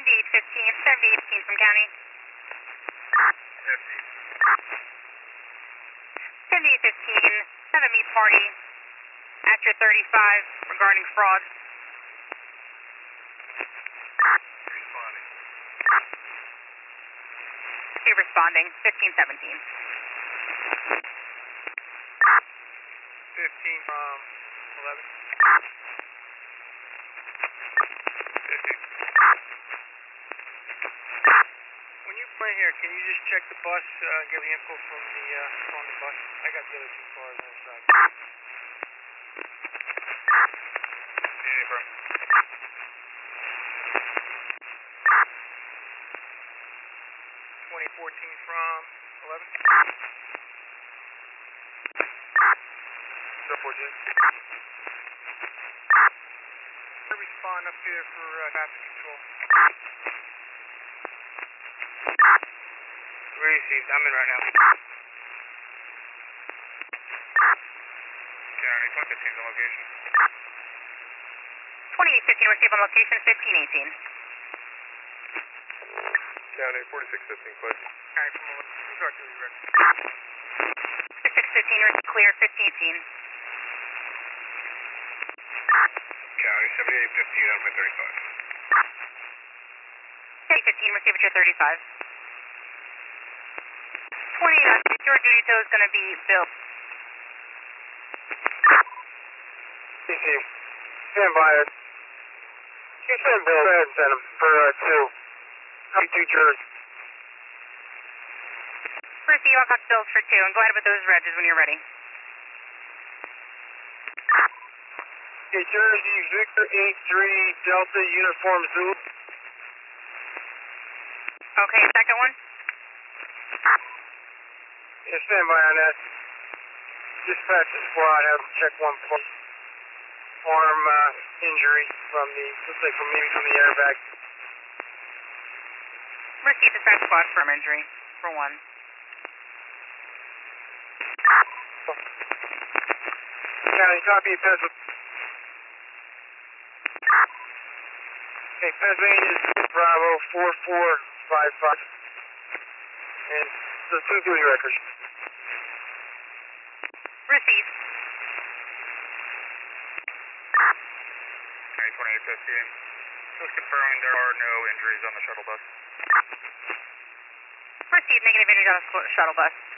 7815 from county. 7815, have a meet party at your 35 regarding fraud. Responding. You're responding, 1517. 15 from 11. 15. When you play here, can you just check the bus, give the info from the on the bus? I got the other two cars on the side. Yeah, bro. 2014 from 11. 014. Respond up here for traffic control. Received. I'm in right now. County 2015 on location. 2815, receive on location, 1518. County 4615, clear. County from 11. Who's our duty record? 615, clear, 1518. County 7815 out of my 35. 815, receive at your 35. 28, your duty tow is going to be Bill. CC, stand by it. You send Bill, go ahead and send him for 2. 92 Jersey. Receive on Bills for 2, and go ahead with those regs when you're ready. Okay, Jersey, Victor 83, Delta, Uniform Zulu. Okay, second one? Yeah, stand by on that. Dispatch the squad, have them check one place. Arm injury from the, looks like from maybe from the airbag. Receive dispatch squad firm injury for 1. County, copy Pennsylvania. Okay, Pennsylvania is Bravo 4455. And the 2 duty records. Receive. Okay, 2815. Just confirming there are no injuries on the shuttle bus. Receive negative injuries on the shuttle bus.